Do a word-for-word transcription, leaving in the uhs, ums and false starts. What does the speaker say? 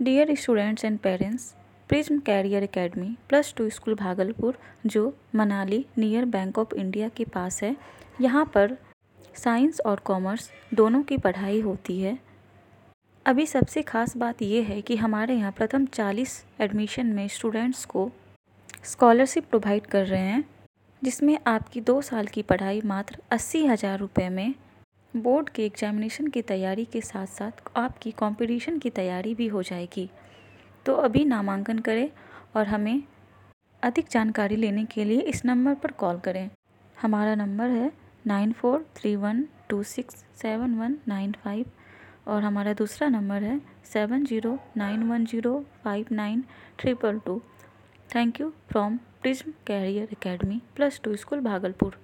Dear students and parents, prism career academy plus two school Bhagalpur जो Manali near bank of India के पास है, यहाँ पर साइंस और कॉमर्स दोनों की पढ़ाई होती है। अभी सबसे ख़ास बात यह है कि हमारे यहाँ प्रथम चालीस एडमिशन में स्टूडेंट्स को स्कॉलरशिप प्रोवाइड कर रहे हैं, जिसमें आपकी दो साल की पढ़ाई मात्र अस्सी हज़ार रुपये में बोर्ड के एग्जामिनेशन की तैयारी के साथ साथ आपकी कंपटीशन की तैयारी भी हो जाएगी। तो अभी नामांकन करें और हमें अधिक जानकारी लेने के लिए इस नंबर पर कॉल करें। हमारा नंबर है nine four three one two six seven one nine five और हमारा दूसरा नंबर है seven zero nine one zero five nine triple two. Thank you from prism career academy plus two school Bhagalpur.